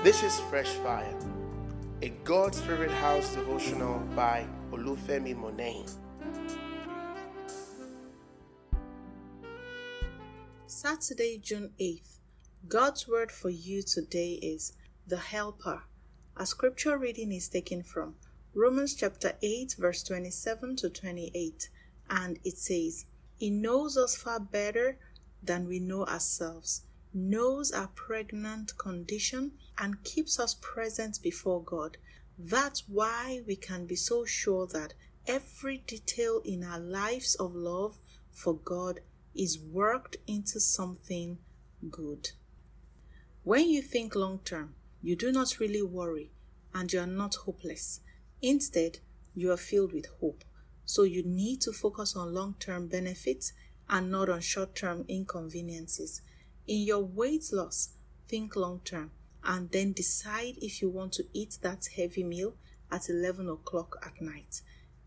This is Fresh Fire, a God's Favorite House devotional by Olufemi Monet. Saturday, June 8th. God's word for you today is the Helper. Our scripture reading is taken from Romans chapter 8, verse 27 to 28, and it says, He knows us far better than we know ourselves, knows our pregnant condition, and keeps us present before God. That's why we can be so sure that every detail in our lives of love for God is worked into something good. When you think long term, you do not really worry and you are not hopeless. Instead, you are filled with hope. So you need to focus on long-term benefits and not on short-term inconveniences. In your weight loss, think long-term and then decide if you want to eat that heavy meal at 11 o'clock at night.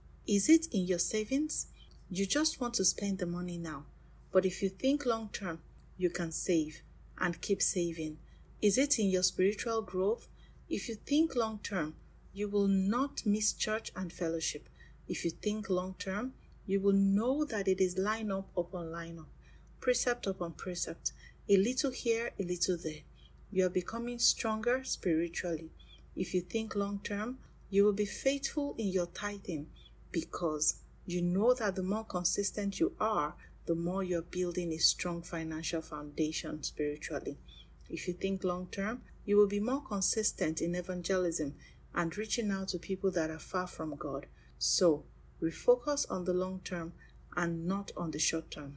Is it in your savings? You just want to spend the money now. But if you think long-term, you can save and keep saving. Is it in your spiritual growth? If you think long-term, you will not miss church and fellowship. If you think long-term, you will know that it is line up upon line up, precept upon precept, a little here, a little there. You are becoming stronger spiritually. If you think long-term, you will be faithful in your tithing because you know that the more consistent you are, the more you're building a strong financial foundation spiritually. If you think long-term, you will be more consistent in evangelism and reaching out to people that are far from God. So, refocus on the long-term and not on the short-term.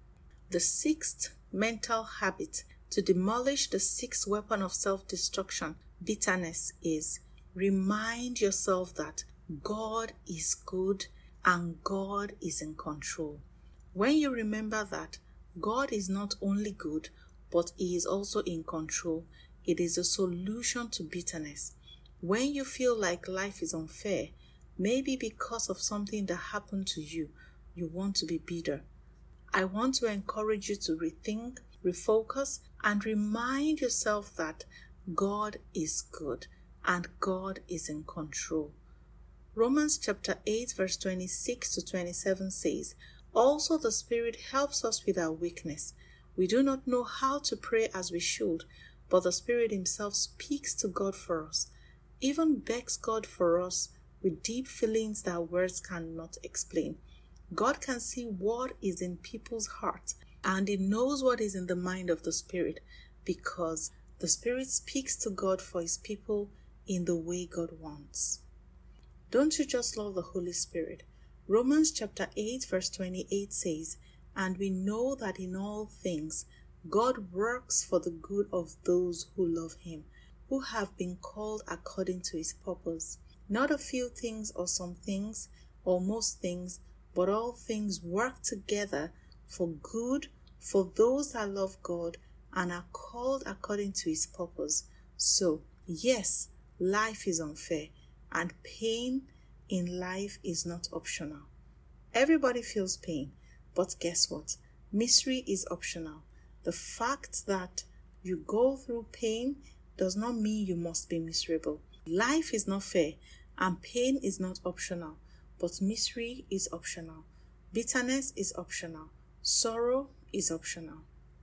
The sixth mental habit to demolish the sixth weapon of self-destruction, bitterness, is remind yourself that God is good and God is in control. When you remember that God is not only good, but He is also in control, it is a solution to bitterness. When you feel like life is unfair, maybe because of something that happened to you, you want to be bitter. I want to encourage you to rethink, refocus, and remind yourself that God is good and God is in control. Romans chapter 8 verse 26 to 27 says, Also the Spirit helps us with our weakness. We do not know how to pray as we should, but the Spirit Himself speaks to God for us, even begs God for us with deep feelings that words cannot explain. God can see what is in people's hearts, and He knows what is in the mind of the Spirit, because the Spirit speaks to God for His people in the way God wants. Don't you just love the Holy Spirit? Romans chapter 8 verse 28 says, And we know that in all things God works for the good of those who love Him, who have been called according to His purpose. Not a few things or some things or most things, but all things work together for good for those that love God and are called according to His purpose. So, yes, life is unfair and pain in life is not optional. Everybody feels pain, but guess what? Misery is optional. The fact that you go through pain does not mean you must be miserable. Life is not fair and pain is not optional, but misery is optional. Bitterness is optional. Sorrow is optional.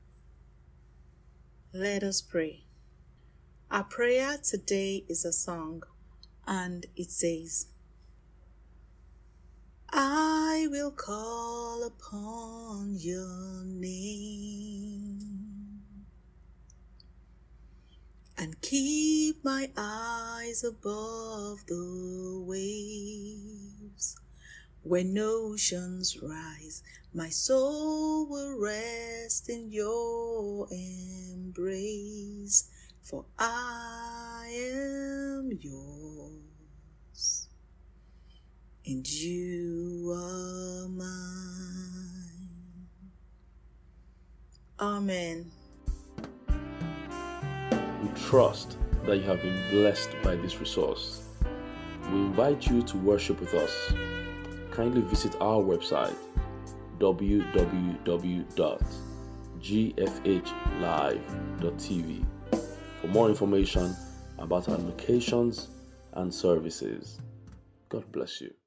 Let us pray. Our prayer today is a song, and it says, I will call upon your name and keep my eyes above the waves. When oceans rise, my soul will rest in your embrace, for I am yours, and you are mine. Amen. We trust that you have been blessed by this resource. We invite you to worship with us. Kindly visit our website www.gfhlive.tv. For more information, about our locations and services. God bless you.